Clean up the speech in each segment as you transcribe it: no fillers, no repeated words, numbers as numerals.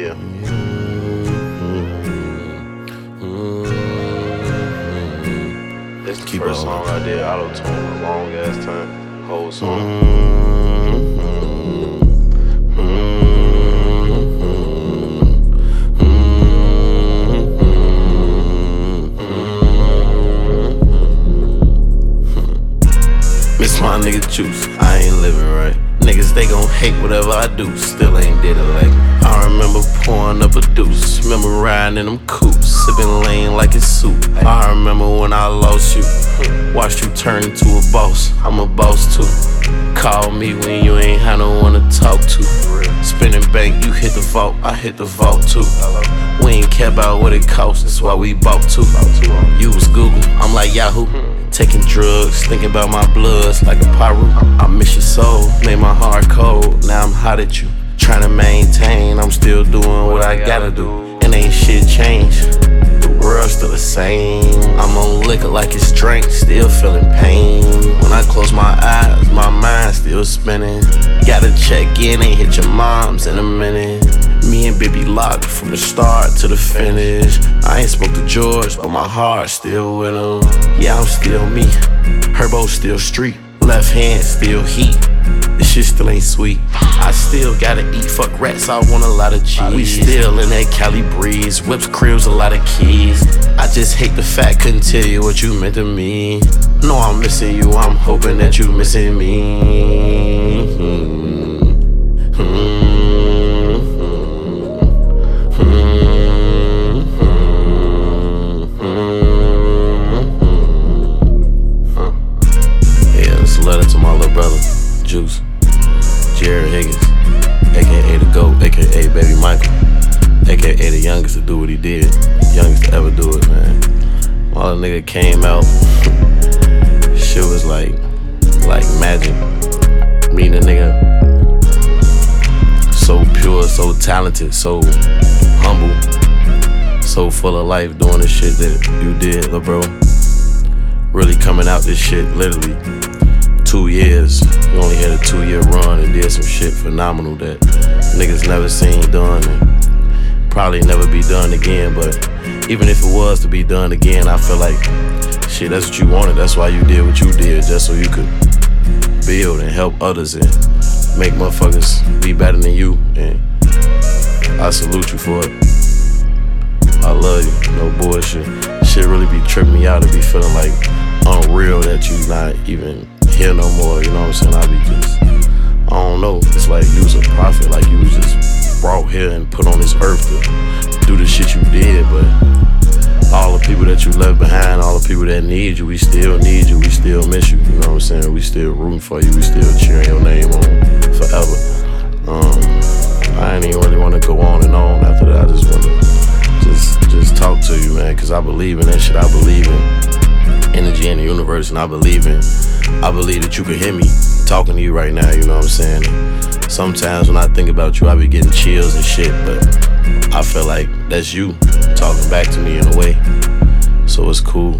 Yeah. It's the first song I did auto-tune a long ass time. Whole song. Miss my nigga Juice, I ain't living right. Niggas, they gon' hate whatever I do, still ain't did it like. I remember pouring up a deuce, remember riding in them coupes, sipping lean like it's soup. I remember when I lost you, watched you turn into a boss, I'm a boss too. Call me when you ain't had no one to talk to. Spinning bank, you hit the vault, I hit the vault too. We ain't care about what it costs, that's why we bought two. You was Google, I'm like Yahoo. Taking drugs, thinking about my bloods like a pyro. I miss your soul, made my heart cold. Now I'm hot at you, trying to maintain. I'm still doing what I gotta do, and ain't shit changed. The world's still the same. I'm on liquor like it's drink, still feeling pain. When I close my eyes, my mind's still spinning. Gotta check in, ain't hit your mom's in a minute. Me and Baby locked from the start to the finish. I ain't spoke to George, but my heart still with him. Yeah, I'm still me. Herbo still street. Left hand still heat. This shit still ain't sweet. I still gotta eat, fuck rats, I want a lot of cheese. We still in that Cali breeze, whips, cribs, a lot of keys. I just hate the fact, couldn't tell you what you meant to me. No, I'm missing you, I'm hoping that you missing me. Letter to my little brother, Juice, Jared Higgins, aka the GOAT, aka Baby Michael, aka the youngest to do what he did, youngest to ever do it, man. While the nigga came out, shit was like magic. Meeting a nigga so pure, so talented, so humble, so full of life, doing the shit that you did, little bro. Really coming out this shit, literally. 2 years, you only had a 2-year run and did some shit phenomenal that niggas never seen done and probably never be done again. But even if it was to be done again, I feel like shit, that's what you wanted. That's why you did what you did, just so you could build and help others and make motherfuckers be better than you. And I salute you for it. I love you, no bullshit. Shit really be tripping me out and be feeling like unreal that you not even here no more, you know what I'm saying? I be just, I don't know, it's like you was a prophet, like you was just brought here and put on this earth to do the shit you did. But all the people that you left behind, all the people that need you, we still need you, we still miss you, you know what I'm saying? We still rooting for you, we still cheering your name on forever. I ain't even really want to go on and on after that. I just want to just talk to you, man, because I believe in that shit. I believe in energy in the universe, and I believe that you can hear me talking to you right now, you know what I'm saying? And sometimes when I think about you, I be getting chills and shit, but I feel like that's you talking back to me in a way, so it's cool.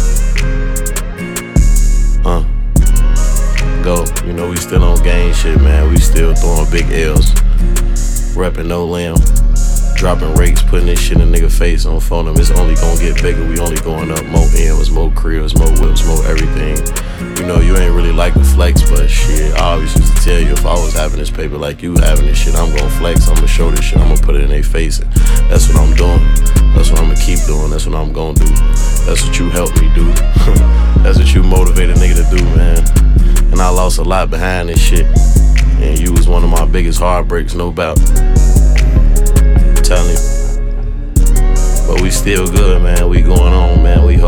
Go, you know, we still on gang shit, man. We still throwing big L's, repping no limb. Dropping rakes, putting this shit in nigga face on phone. It's only gonna get bigger, we only going up. More M's, more cribs, more whips, more everything. You know, you ain't really like the flex, but shit, I always used to tell you, if I was having this paper like you having this shit, I'm gonna flex, I'm gonna show this shit, I'm gonna put it in their face. And that's what I'm doing, that's what I'm gonna keep doing, that's what I'm gonna do. That's what you helped me do. That's what you motivated a nigga to do, man. And I lost a lot behind this shit, and you was one of my biggest heartbreaks, no doubt. Telling you, but we still good, man. We going on, man. We